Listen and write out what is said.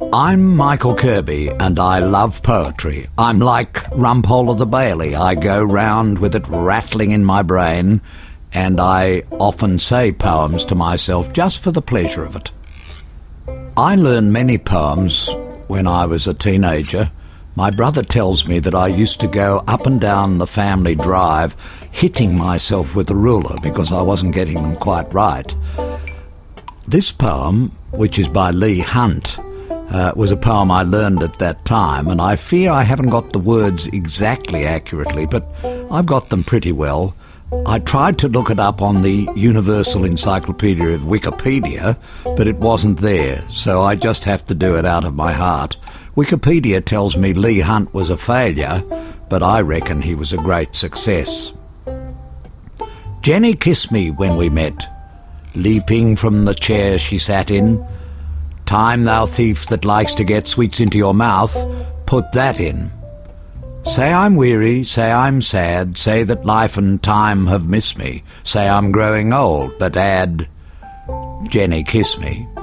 I'm Michael Kirby, and I love poetry. I'm like Rumpole of the Bailey. I go round with it rattling in my brain, and I often say poems to myself just for the pleasure of it. I learned many poems when I was a teenager. My brother tells me that I used to go up and down the family drive hitting myself with a ruler because I wasn't getting them quite right. This poem, which is by Leigh Hunt, was a poem I learned at that time, and I fear I haven't got the words exactly accurately, but I've got them pretty well. I tried to look it up on the Universal Encyclopedia of Wikipedia, but it wasn't there, so I just have to do it out of my heart. Wikipedia tells me Leigh Hunt was a failure, but I reckon he was a great success. Jenny kissed me when we met, leaping from the chair she sat in. Time, thou thief that likes to get sweets into your mouth, put that in. Say I'm weary, say I'm sad, say that life and time have missed me, say I'm growing old, but add, Jenny kiss me.